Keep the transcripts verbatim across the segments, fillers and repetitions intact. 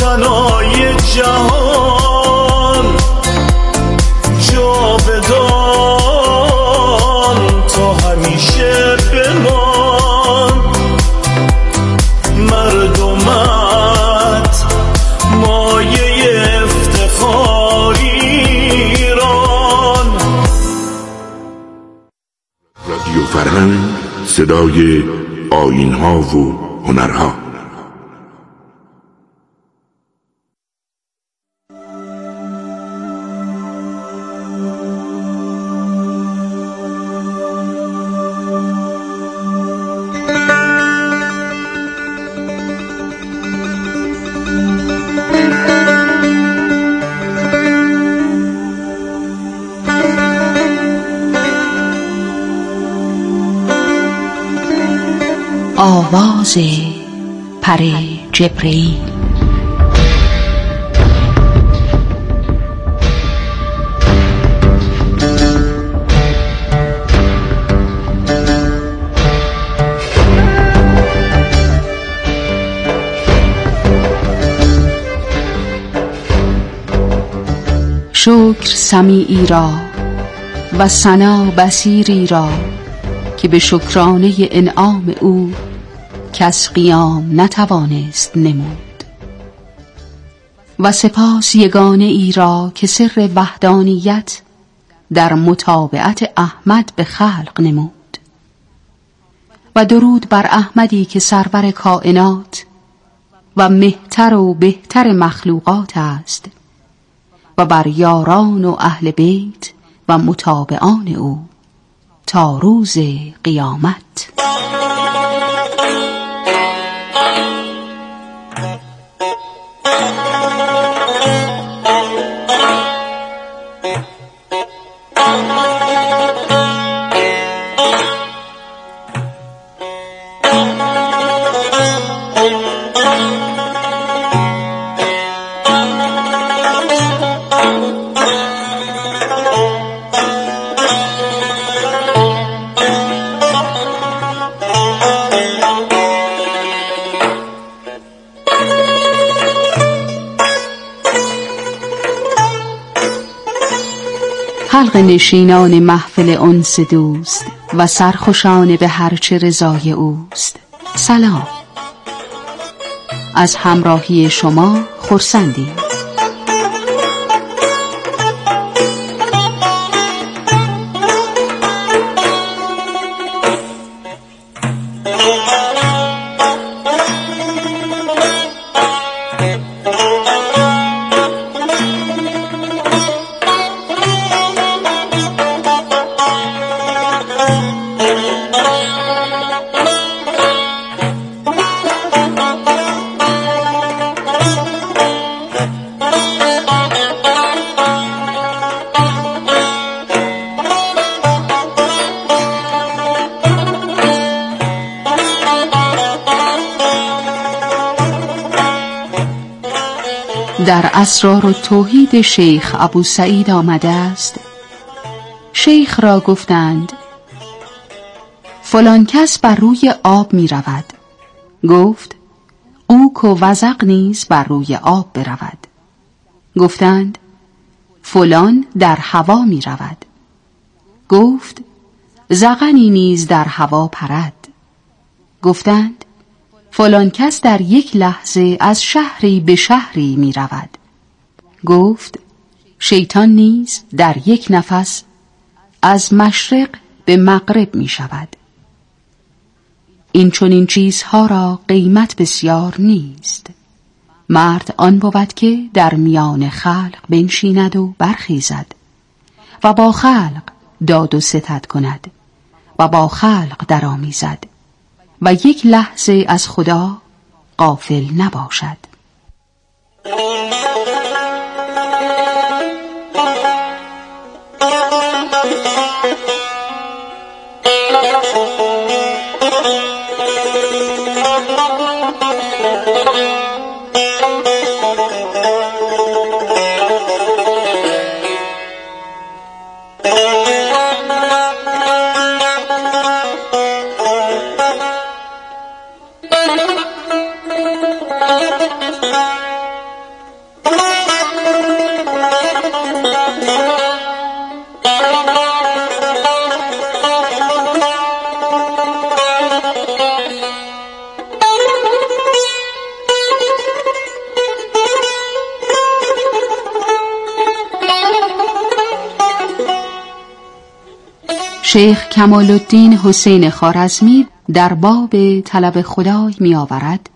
فنای جهان جاودان تا همیشه بمان. مردمت مایه افتخار ایران. رادیو فرهنگ، صدای آیین‌ها و هنرها. آواز پر جبرئیل. شکر سمیعی را و ثنا بصیری را که به شکرانه انعام او کس قیام نتوانست نمود، و سپاس یگانه ای را که سر وحدانیت در متابعت احمد به خلق نمود، و درود بر احمدی که سرور کائنات و مهتر و بهتر مخلوقات است، و بر یاران و اهل بیت و متابعان او تا روز قیامت. حلق نشینان محفل انس دوست و سرخوشان به هرچه رضای اوست، سلام. از همراهی شما خرسندیم. در اسرار و توحید شیخ ابو سعید آمده است: شیخ را گفتند فلان کس بر روی آب می رود. گفت او که وزق نیز بر روی آب برود. گفتند فلان در هوا می رود. گفت زغنی نیز در هوا پرد. گفتند فلان کس در یک لحظه از شهری به شهری می رود. گفت شیطان نیز در یک نفس از مشرق به مغرب می شود. این چون این چیزها را قیمت بسیار نیست. مرد آن بود که در میان خلق بنشیند و برخیزد و با خلق داد و ستد کند و با خلق درآمیزد و یک لحظه از خدا غافل نباشد. شیخ کمال الدین حسین خوارزمی در باب طلب خدای می آورد: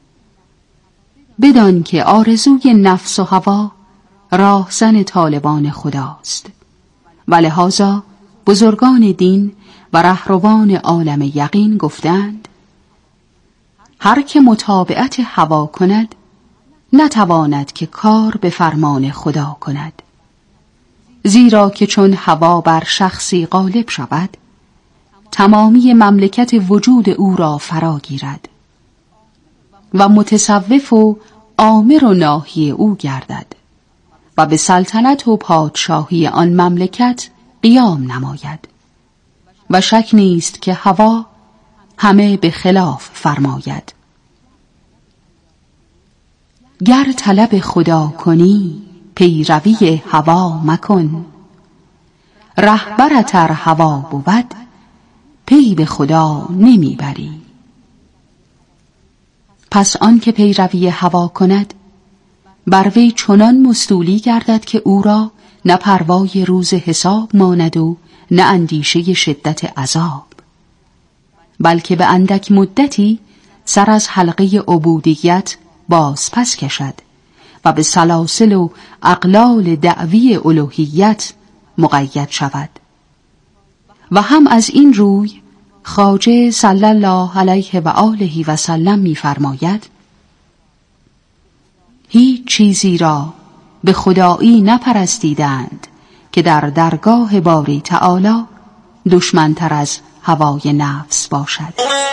بدان که آرزوی نفس و هوا راهزن طالبان خداست و لذا بزرگان دین و رهروان عالم یقین گفتند هر که متابعت هوا کند نتواند که کار به فرمان خدا کند، زیرا که چون هوا بر شخصی غالب شود تمامی مملکت وجود او را فرا گیرد و متصوف و آمر و ناهی او گردد و به سلطنت و پادشاهی آن مملکت قیام نماید و شک نیست که هوا همه به خلاف فرماید. گر طلب خدا کنی پیروی هوا مکن، رهبرت ار هوا بود پی به خدا نمی بری. پس آن که پیروی هوا کند بر وی چنان مستولی گردد که او را نه پروای روز حساب ماند و نه اندیشه شدت عذاب، بلکه به اندک مدتی سر از حلقه عبودیت باز پس کشد و به سلاسل و اغلال دعوی الوهیت مقید شود. و هم از این روی خواجه صلی الله علیه و آله و سلم می فرماید هیچ چیزی را به خدایی نپرستیدند که در درگاه باری تعالی دشمنتر از هوای نفس باشد.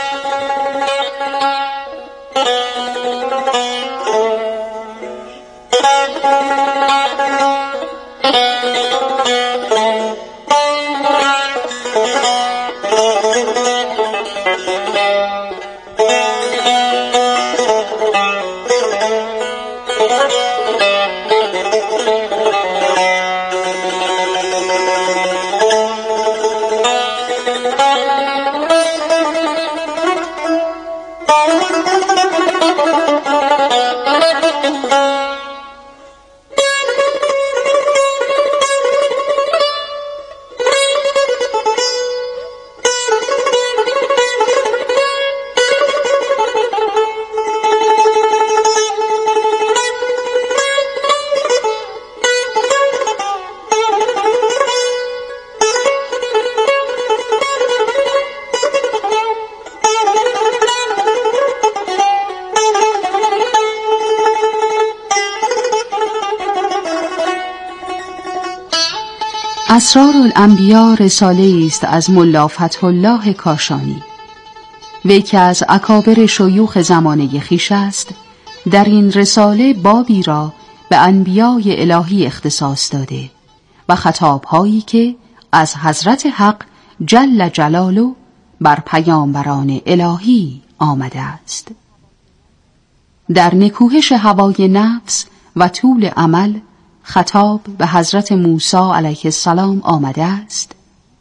اسرار الانبیا رساله است از ملا فتح الله کاشانی. وی که از اکابر شیوخ زمانه خویش است، در این رساله بابی را به انبیای الهی اختصاص داده و خطابهایی که از حضرت حق جل جلاله بر پیامبران الهی آمده است. در نکوهش هوای نفس و طول عمل خطاب به حضرت موسی علیه السلام آمده است: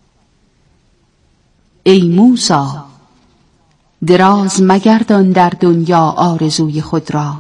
ای موسی، دراز مگردان در دنیا آرزوی خود را،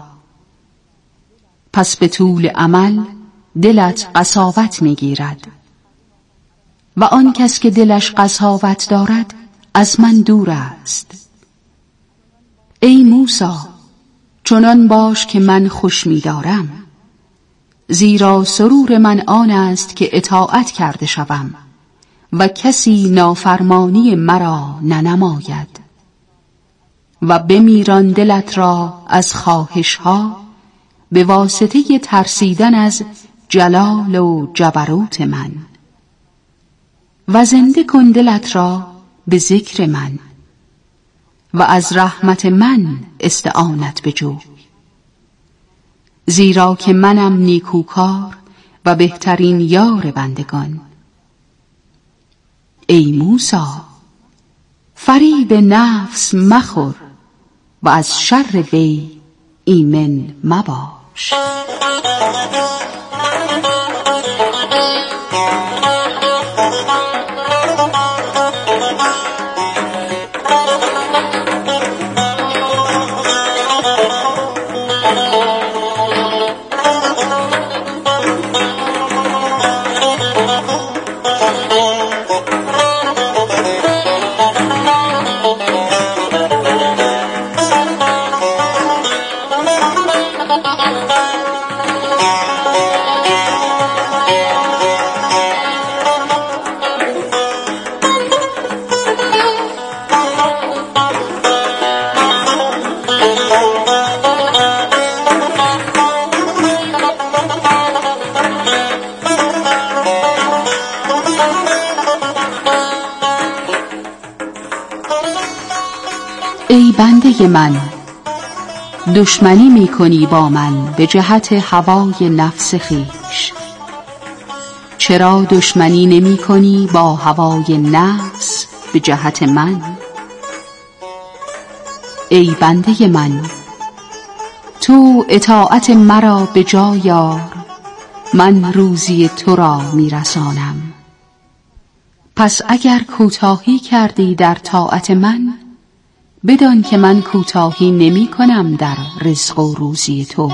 پس به طول عمل دلت قساوت میگیرد و آن کس که دلش قساوت دارد از من دور است. ای موسی، چنان باش که من خوش می‌دارم، زیرا سرور من آن است که اطاعت کرده شوم و کسی نافرمانی مرا ننماید و بمیران دلت را از خواهش ها به واسطه ترسیدن از جلال و جبروت من و زنده کن دلت را به ذکر من و از رحمت من استعانت بجوی، زیرا که منم نیکوکار و بهترین یار بندگان. ای موسی، فریب نفس مخور و از شر وی ایمن مباش. ای بنده من، دشمنی می کنی با من به جهت هوای نفس خویش. چرا دشمنی نمی کنی با هوای نفس به جهت من؟ ای بنده من، تو اطاعت مرا به جای آر، من روزی تو را می رسانم. پس اگر کوتاهی کردی در طاعت من، بدان که من کوتاهی نمی کنم در رزق و روزی تو.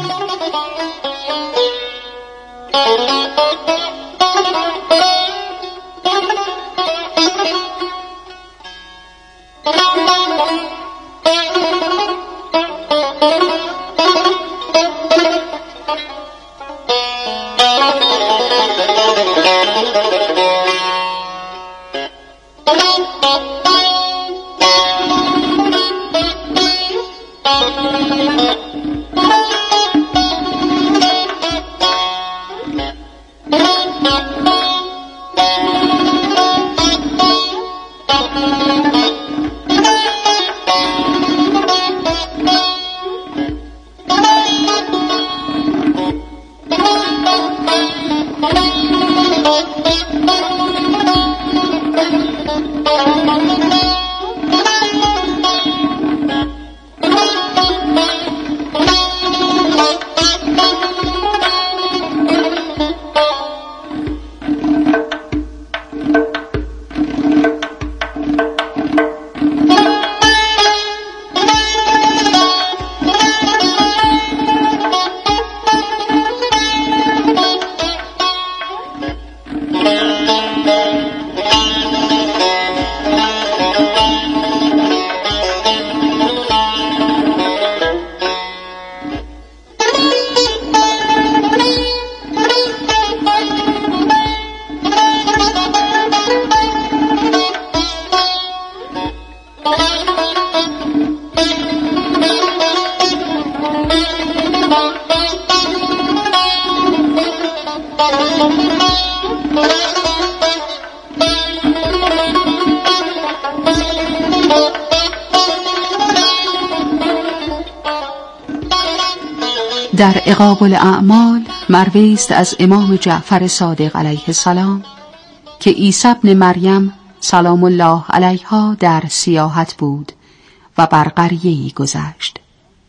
در عقاب الاعمال مروی است از امام جعفر صادق علیه السلام که عیسی ابن مریم سلام الله علیها در سیاحت بود و بر قریه‌ای گذشت.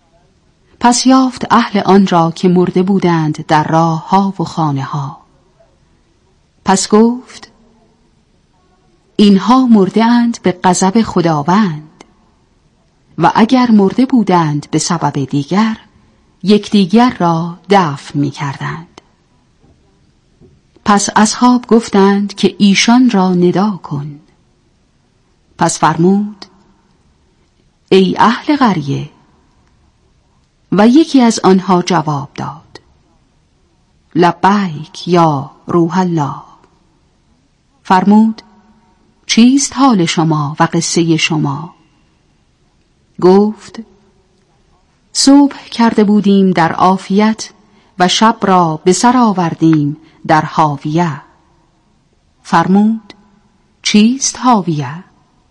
پس یافت اهل آن را که مرده بودند در راه ها و خانه ها. پس گفت اینها مرده اند به غضب خداوند و اگر مرده بودند به سبب دیگر یکدیگر را دفن می کردند. پس اصحاب گفتند که ایشان را ندا کن. پس فرمود ای اهل قریه، و یکی از آنها جواب داد لبیک یا روح الله. فرمود چیست حال شما و قصه شما؟ گفت صبح کرده بودیم در عافیت و شب را به سر آوردیم در هاویه. فرمود چیست هاویه؟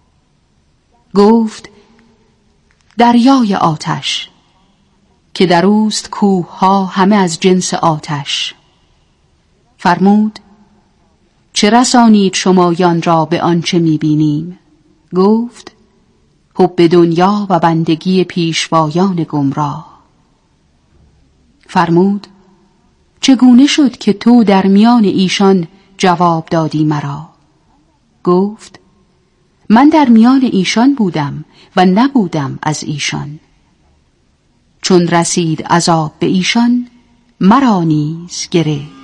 گفت دریای آتش که در اوست کوه ها همه از جنس آتش. فرمود چه رسانید شمایان را به آنچه می‌بینیم؟ گفت حب دنیا و بندگی پیشوایان گمراه. فرمود چگونه شد که تو در میان ایشان جواب دادی مرا؟ گفت من در میان ایشان بودم و نبودم از ایشان. چون رسید عذاب به ایشان مرا نیز گرفت.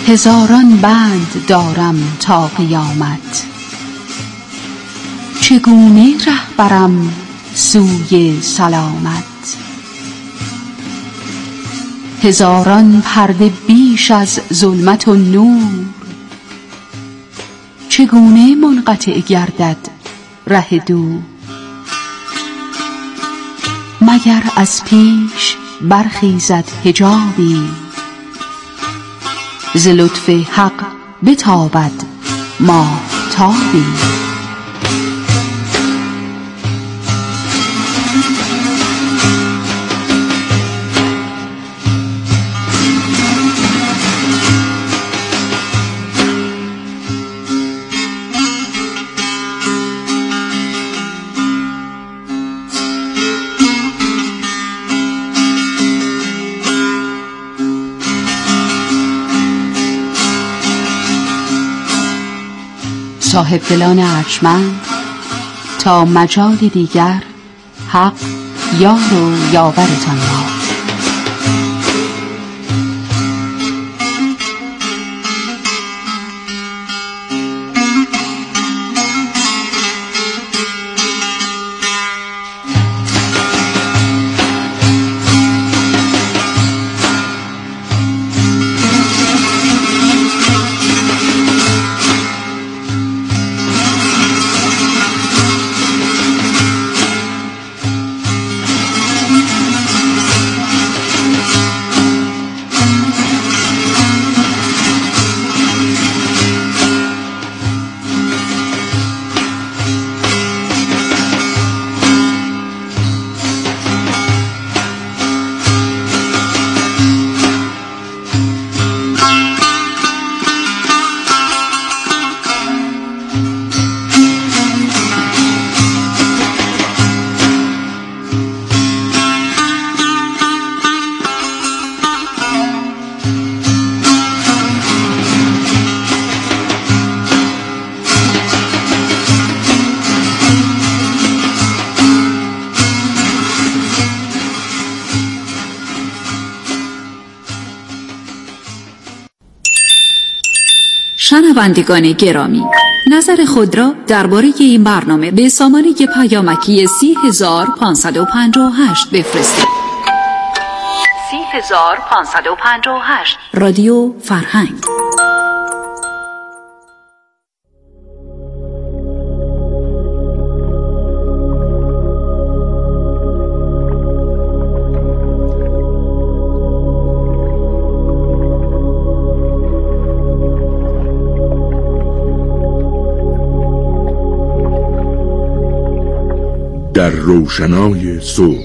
هزاران بند دارم تا قیامت، چگونه ره برم سوی سلامت. هزاران پرده بیش از ظلمت و نور، چگونه منقطع گردد ره دور. مگر از پیش برخیزد حجابی، ز لطف حق بتابد ماهتابی. صاحب دلان ارجمند، تا مجال دیگر حق یار و یاورتان باد. شنوندگان گرامی، نظر خود را درباره این برنامه به سامانه پیامکی سی هزار پانصد و پنجاه و هشت بفرستید. سی هزار پانصد و پنجاه و هشت رادیو فرهنگ. در روشنای صبح.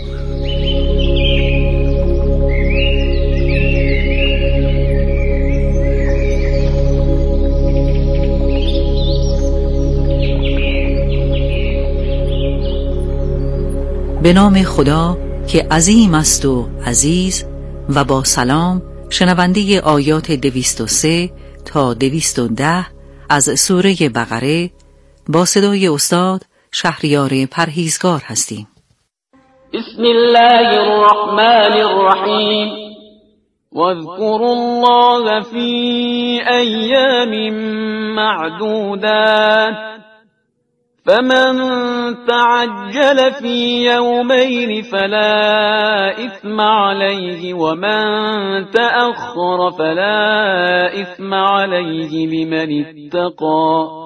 به نام خدا که عظیم است و عزیز، و با سلام شنونده آیات دویست و سه تا دویست و ده از سوره بقره با صدای استاد شهریار پرهیزگار هستیم. بسم الله الرحمن الرحیم. واذكروا الله في أيام معدودات فمن تعجل في يومين فلا إثم عليه ومن تأخر فلا إثم عليه لمن اتقى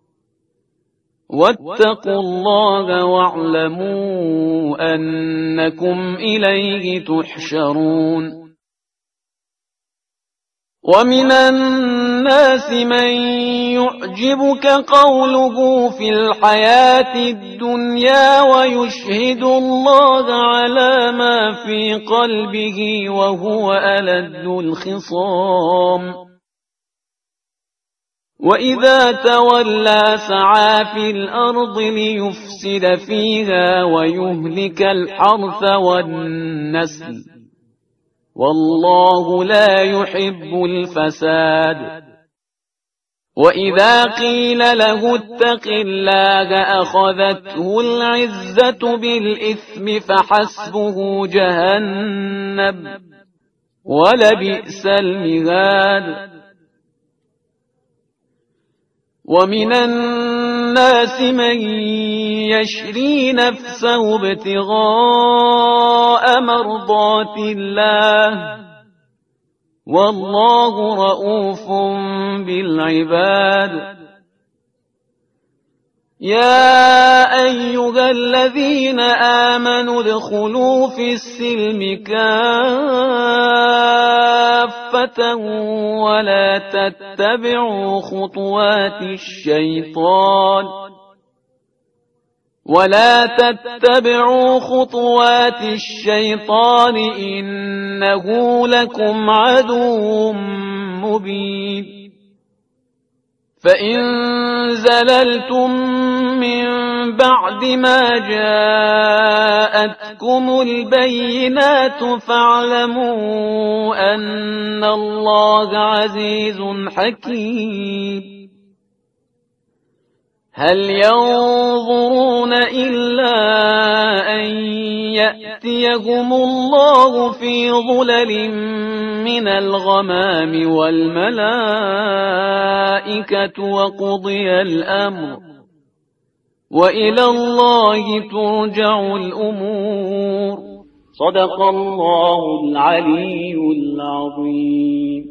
واتقوا الله واعلموا أنكم إليه تحشرون. ومن الناس من يعجبك قوله في الحياة الدنيا ويشهد الله على ما في قلبه وهو ألد الخصام وإذا تولى سعى في الأرض ليفسد فيها ويهلك الحرث والنسل والله لا يحب الفساد. وإذا قيل له اتق الله أخذته العزة بالإثم فحسبه جهنم ولبئس المهاد. ومن الناس من يشري نفسه ابتغاء مرضات الله والله رؤوف بالعباد يا أيها الذين آمنوا ادخلوا في السلم كافة ولا تتبعوا خطوات الشيطان ولا تتبعوا خطوات الشيطان إنه لكم عدو مبين فإن زللتم من بعد ما جاءتكم البينات فاعلموا أن الله عزيز حكيم هل ينظرون إلا أن يأتيهم الله في ظلل من الغمام والملائكة وقضي الأمر وإلى الله ترجع الأمور صدق الله العلي العظيم.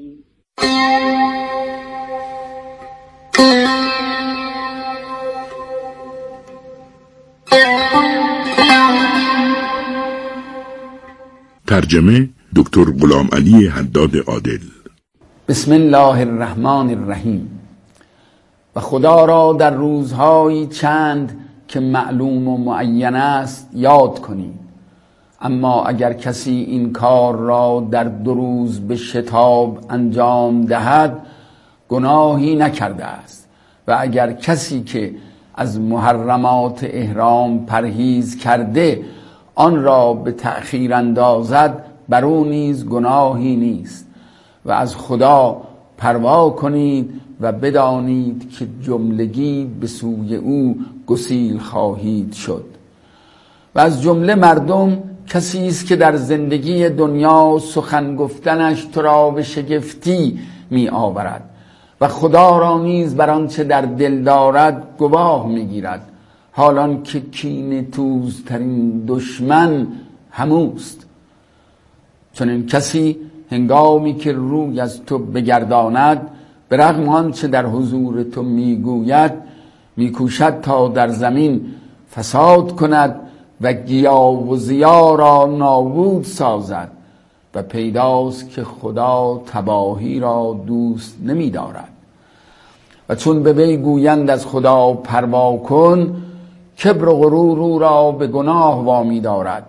ترجمه دکتر غلام علی حداد عادل. بسم الله الرحمن الرحیم. و خدا را در روزهایی چند که معلوم و معین است یاد کنید. اما اگر کسی این کار را در دو روز به شتاب انجام دهد گناهی نکرده است و اگر کسی که از محرمات احرام پرهیز کرده آن را به تأخیر اندازد بر او نیز گناهی نیست و از خدا پروا کنید و بدانید که جملگی به سوی او گسیل خواهید شد. و از جمله مردم کسی است که در زندگی دنیا سخن گفتنش تو را به شگفتی می آورد و خدا را نیز بر آنچه در دل دارد گواه می گیرد، حالان که کینه توزترین دشمن هموست. چون این کسی هنگامی که روی از تو بگرداند به رغم آنچه در حضور تو میگوید میکوشد تا در زمین فساد کند و گیاه و ضیا را نابود سازد و پیداست که خدا تباهی را دوست نمی دارد. و چون به وی گویند از خدا پروا کن، کبر و غرور او را به گناه وامی دارد.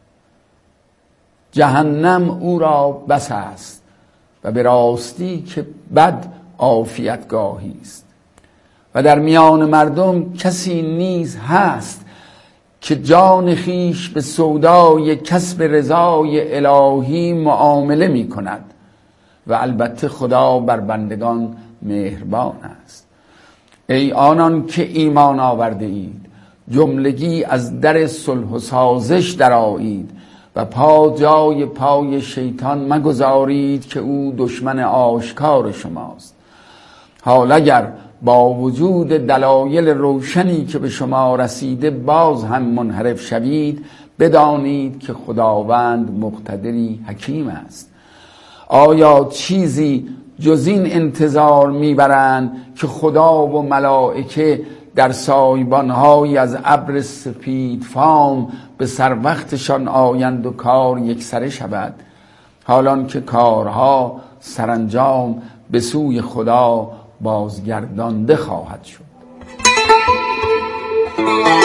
جهنم او را بس است و به راستی که بد عافیتگاهی است. و در میان مردم کسی نیز هست که جان خیش به سودای کسب رضای الهی معامله می کند و البته خدا بر بندگان مهربان است. ای آنان که ایمان آورده اید، جملگی از در صلح و سازش درآیید و پا جای پای شیطان مگذارید که او دشمن آشکار شماست. حال اگر با وجود دلایل روشنی که به شما رسیده باز هم منحرف شوید، بدانید که خداوند مقتدری حکیم است. آیا چیزی جز این انتظار میبرند که خدا و ملائکه در سایبان‌های از ابر سپید فام به سر وقتشان آیند و کار یکسره شود، حالان که کارها سرانجام به سوی خدا بازگردانده خواهد شد.